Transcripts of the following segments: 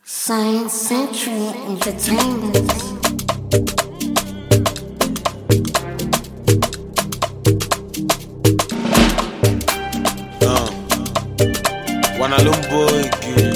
Science Century Entertainment. Wanalumbo again.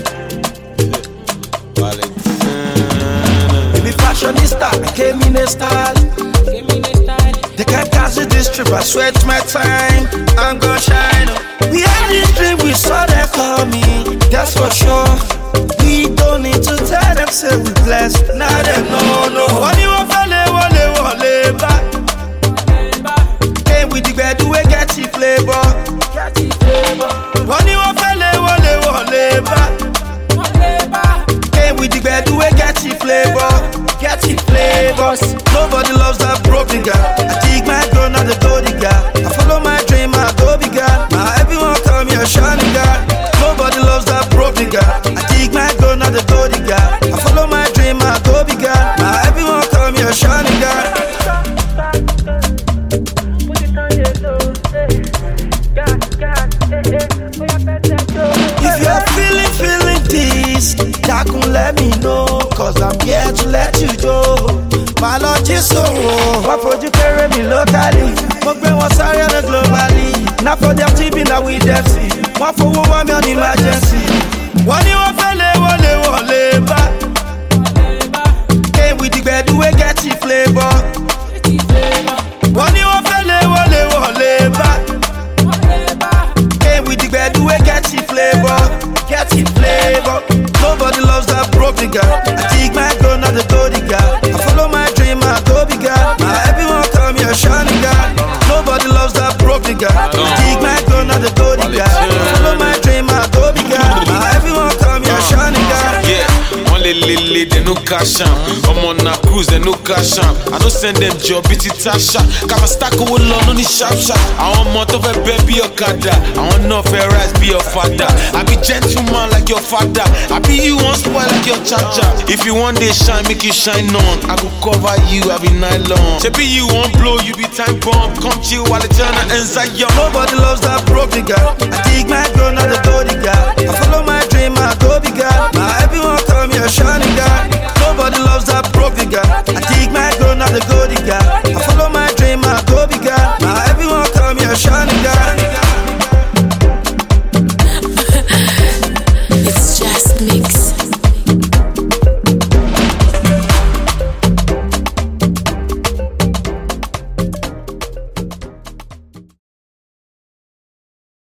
Baby fashionista, I came in a style. They can't cancel this trip, I sweat my time. I'm gonna shine. We had this dream, we saw them coming, that's for sure. We don't need to tell them, say we blessed. Now they know, no. When you want wale back. Hey, with the bed, we get the flavor. When you want wale back. Hey, with the bed, we get the flavor. Get the flavors. Nobody loves that broken girl. I dig my girl, not the golden girl. I follow my dream, I go big girl. Now everyone call me a shining girl. Nobody loves that broken girl. I dig my girl, not the golden girl. I follow my dream, I go big girl. Now everyone call me a shining girl. If you're feeling this, that can let me know. Cause I'm here to let you go. My Lord is so raw. Why would you carry me locally? But when was sorry on the globally. Not for them TV, now we depsy. One for one, me on emergency. One you want wale back. Hey, with the bed, we get the flavor. One you want wale back. Hey, with the bed, we get the flavor. Get the flavor. Nobody loves that broken girl. I dig my girl, not the golden girl. I follow my dream, I go big girl. Now everyone call me a shining girl. Nobody loves that broken girl. I dig my girl, not the golden girl. I follow my dream, I go big girl. Now everyone call me a shining girl. Yeah, one lily, they no cash out. I'm on a cruise, they no cash out. I don't send them job, it's Tasha. Kama stack with love, no need sharp. I want more of a baby or kada. I want no fair rice, be your father. I be gentleman like your father. I be you want spoil like your cha-cha. If you want they shine, make you shine on. I go cover you, I be nylon. Say be you want blow, you be time bomb. Come chill while the turn and Zion. Nobody loves that broken girl. I dig my girl, not the golden girl.